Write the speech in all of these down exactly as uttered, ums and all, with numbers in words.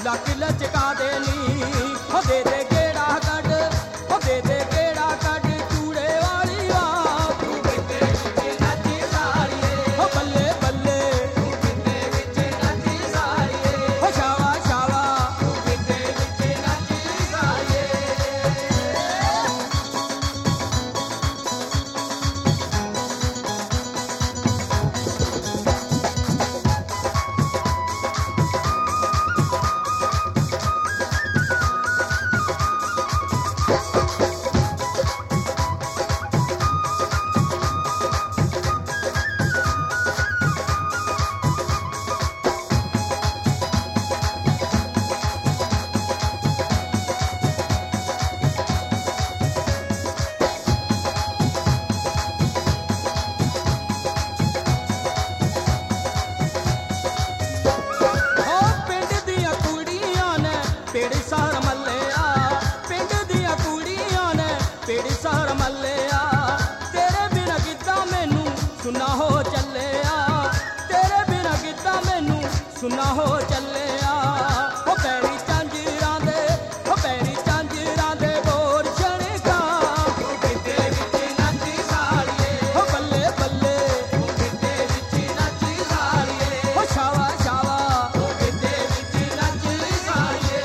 ਲੱਕ ਲਚਕਾ ਦੇ ਨੀ ਹੋ ਦੇ ਦੇ ਗੇੜਾ ਕੱਢ ਹੋ ਦੇ ਦੇ ਗੇੜਾ ਕੱਢ ਚੂੜੇ ਵਾਲੀ ਆ ਤੂੰ ਕਿਤੇ ਵਿੱਚ ਨੱਚੀ ਸਾਲੀਏ ਹੋ ਬੱਲੇ ਬੱਲੇ ਤੂੰ ਕਿਤੇ ਵਿੱਚ ਨੱਚੀ ਸਾਲੀਏ ਹੋ ਸ਼ਾਵਾ ਸ਼ਾਵਾ ਤੂੰ ਕਿਤੇ ਵਿੱਚ ਨੱਚੀ ਸਾਲੀਏ ਪੇੜੀ ਸਾਰ ਮੱਲਿਆ ਪਿੰਡ ਦੀਆਂ ਕੁੜੀਆਂ ਨੇ ਪੇੜੀ ਸਾਰ ਮੱਲਿਆ ਤੇਰੇ ਬਿਨਾਂ ਕਿੱਦਾਂ ਮੈਨੂੰ ਸੁਣਾ ਹੋ ਚੱਲਿਆ ਤੇਰੇ ਬਿਨਾਂ ਕਿੱਦਾਂ ਮੈਨੂੰ ਸੁਣਾ ਹੋ ਚੱਲਿਆ ਹੋ ਪੈਰੀ ਝਾਂਜਰਾਂ ਦੇ ਹੋ ਪੈਰੀ ਝਾਂਜਰਾਂ ਦੇ ਬੋਰ ਛਣਕਾ ਤੂੰ ਕਿਤੇ ਵਿੱਚ ਨੱਚੀ ਸਾਲੀਏ ਹੋ ਬੱਲੇ ਬੱਲੇ ਤੂੰ ਕਿਤੇ ਵਿੱਚ ਨੱਚੀ ਸਾਲੀਏ ਹੋ ਸ਼ਾਵਾ ਸ਼ਾਵਾ ਤੂੰ ਕਿਤੇ ਵਿੱਚ ਨੱਚੀ ਸਾਲੀਏ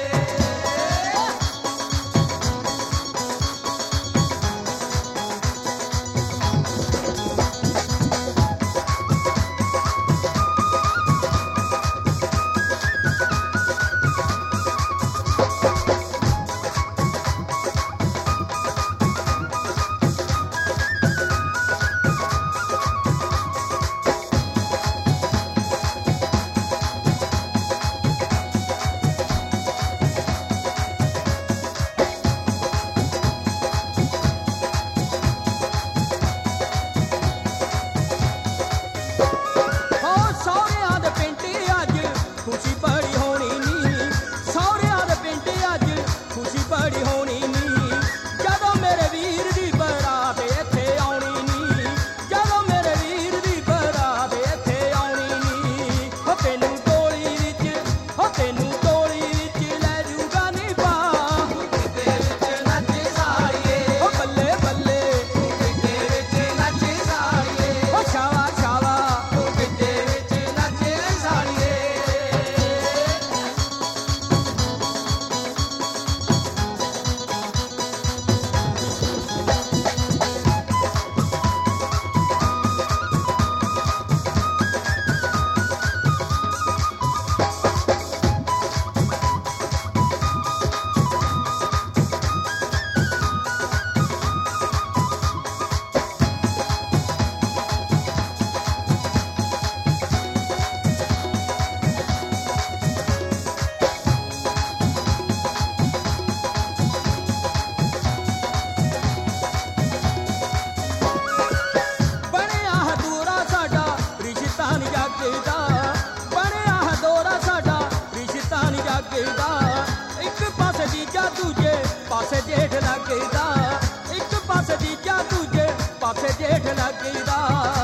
ਖੁਸ਼ੀ ਬੜੀ ਹੋਣੀ ਨੀ ਸਹੁਰਿਆਂ ਦੇ ਪਿੰਡ ਅੱਜ ਖੁਸ਼ੀ ਬੜੀ ਹੋਣੀ ਨੀ ਜਦੋਂ ਮੇਰੇ ਵੀਰ ਦੀ ਬਰਾਤ ਇੱਥੇ ਆਉਣੀ ਨੀ ਜਦੋਂ ਮੇਰੇ ਵੀਰ ਦੀ ਬਰਾਤ ਇੱਥੇ ਆਉਣੀ ਨੀ ਹੋ ਤੈਨੂੰ ਟੋਲੀ ਵਿੱਚ ਹੋ ਤੈਨੂੰ ਟੋਲੀ ਵਿੱਚ ਲੈ ਜੂਗਾ ਨੀ ਪਾ ਤੂੰ ਕਿਤੇ ਵਿੱਚ ਨੱਚੀ ਸਾਲੀਏ ਹੋ ਬੱਲੇ ਬੱਲੇ ਤੂੰ ਕਿਤੇ ਵਿੱਚ ਨੱਚੀ ਸਾਲੀਏ ਹੋ ਸ਼ਾਵਾ ਸ਼ਾਵਾ ਤੂੰ ਕਿਤੇ ਵਿੱਚ ਨੱਚੀ ਸਾਲੀਏ ਇੱਕ ਪਾਸੇ ਜੀਜਾ ਦੂਜੇ ਪਾਸੇ ਜੇਠ ਲੱਗਦਾ ਇੱਕ ਪਾਸੇ ਜੀਜਾ ਦੂਜੇ ਪਾਸੇ ਜੇਠ ਲੱਗਦਾ